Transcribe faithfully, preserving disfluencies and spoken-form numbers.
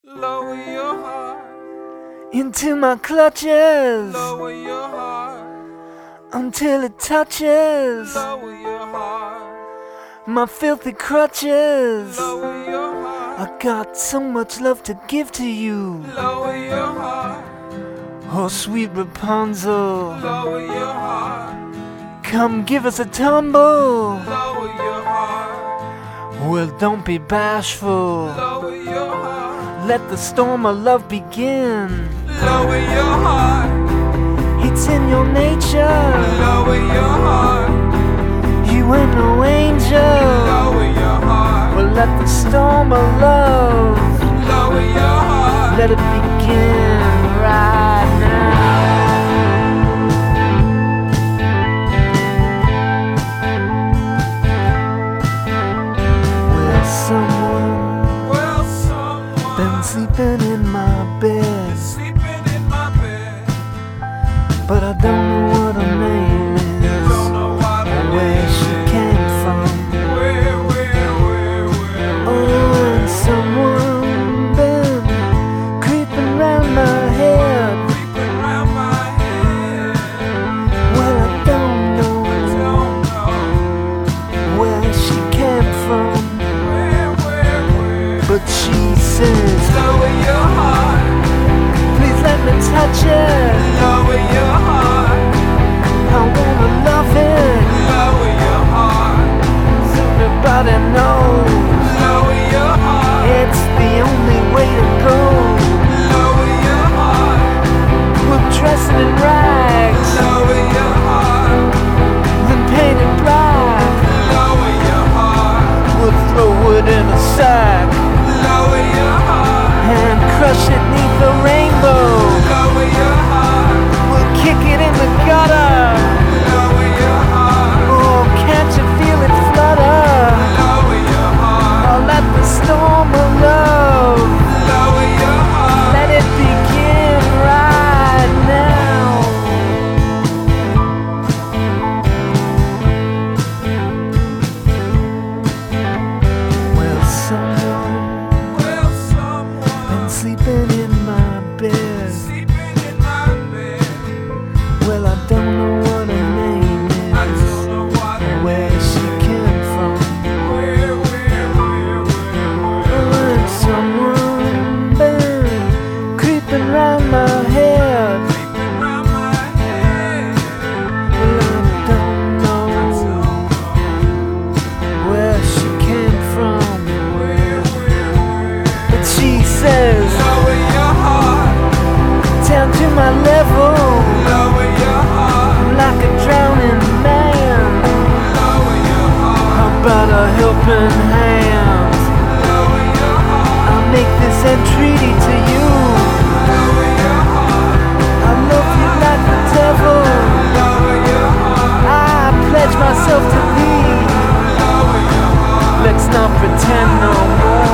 Lower your heart into my clutches, Lower your heart until it touches Lower your heart my filthy crutches. Lower your heart I got so much love to give to you, Lower your heart oh sweet Rapunzel. Lower your heart Come give us a tumble. Lower your heart Well, don't be bashful. Lower your heart Let the storm of love begin. Lower your heart It's in your nature. Lower your heart You ain't no angel. Lower your heart Well, let the storm of love, Lower your heart let it begin right now. Well, someone Well, someone been sleeping in my bed, sleeping in my bed. but I don't know what her name is, Don't know what or it where is. she came from. Where, where, where, where? Oh, and someone been creeping round my head. Creeping round my head. Well, I don't know Don't know where she came from, where, where, where. but she says, Lower your heart, please let me touch it. lower your heart, I wanna love it. lower your heart, Everybody knows lower your heart, it's the only way to go. lower your heart, We're dressing in rags, lower your heart, then painted black. lower your heart, We'll throw it in a sack lower your heart, and crush it neath the rainbow. lower your heart, We'll kick it in the gutter. lower your heart, Oh, can't you feel it flutter? lower your heart, Oh, let the storm of love, lower your heart. let it begin right now. Well, someone Well, someone been sleeping in my bed. sleeping in my bed. Well, I don't know what her name I is, don't know what or it where is. she came from. Where, where, where, where, where? And someone been creeping round my head. Creeping round my head. Well, I don't know where she came from, Where, where, where? but she says, Lower your heart, down to my level, lower your heart, I'm like a drowning man. lower your heart, How about a helping hand? lower your heart, I'll make this entreaty to you. lower your heart, I love you like the devil. lower your heart, I pledge myself to thee. lower your heart, Let's not pretend no more.